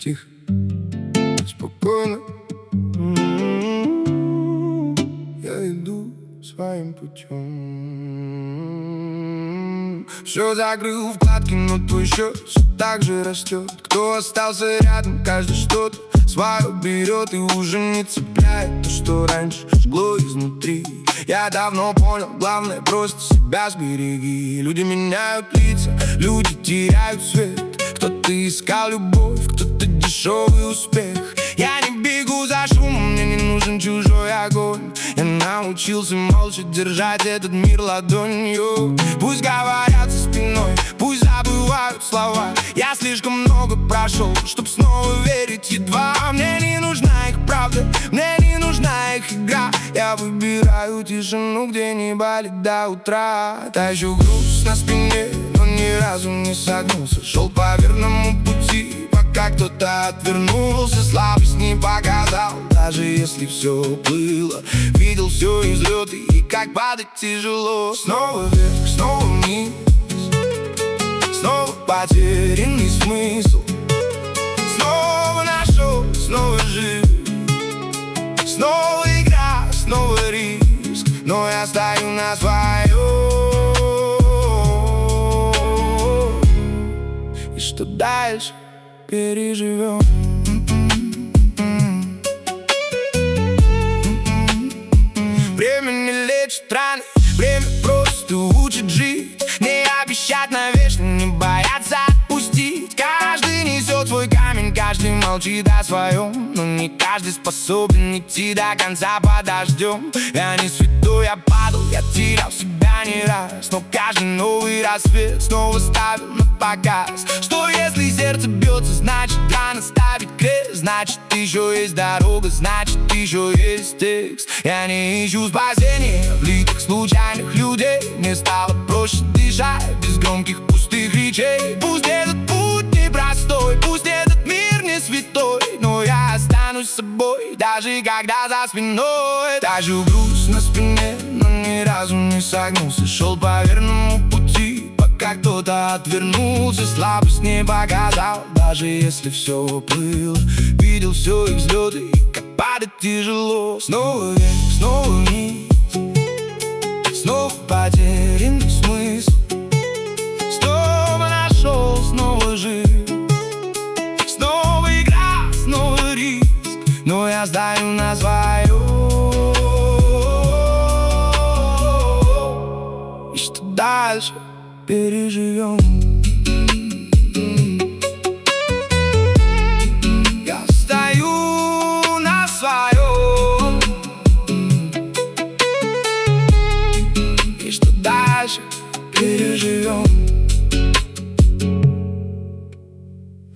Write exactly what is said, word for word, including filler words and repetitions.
тихо, спокойно. Я иду своим путем. Все закрыл вкладки, но твой счет все так же растет. Кто остался рядом, каждый что-то свое берет и уже не цепляет то, что раньше жгло изнутри. Я давно понял, главное просто себя сбереги. Люди меняют лица, люди теряют свет. Кто-то искал любовь, кто-то дешевый успех. Я не бегу за шумом, мне не нужен чужой огонь. Я научился молча держать этот мир ладонью. Пусть говорят за спиной, пусть забывают слова. Я слишком много прошел, чтоб снова верить едва. Мне не нужна их правда, мне не нужна их игра. Я выбираю тишину, где не болит до утра. Тащу груз на спине, но ни разу не согнулся. Шел по верному пути, пока кто-то отвернулся. Слабость не показал, даже если все плыло. Видел все и взлеты, и как падать тяжело. Снова вверх, снова вниз, снова потерянный смысл. Снова нашел, снова жив. Снова игра, снова риск, но я стою на своем. И что дальше, переживем. Время не лечит раны, время просто учит жить. Не обещать навечно, не бояться отпустить. Каждый несет свой камень, каждый молчит о своем. Но не каждый способен идти до конца под дождем. Я не святой, я падал, я терял себя не раз. Но каждый новый рассвет снова ставил на показ. Что если сердце бьется, значит рано ставить крест. Значит еще есть дорога, значит еще есть текст. Я не ищу спасения в лицах случайных людей. Мне стало проще дышать без громких пустых речей. Пусть этот путь непростой, пусть этот мир не святой, но я останусь собой, даже когда за спиной. Тащу груз на спине, но ни разу не согнулся. Шел по верному пути, пока кто-то отвернулся. Слабость не показал, даже если все плыло. Видел все и взлеты, и как падать тяжело. Снова вверх, снова вниз, снова потерянный смысл. Снова нашел, снова жив. Снова игра, снова риск, но я стою на своем. И что дальше, переживем. Я стою на своем. И что дальше, переживем.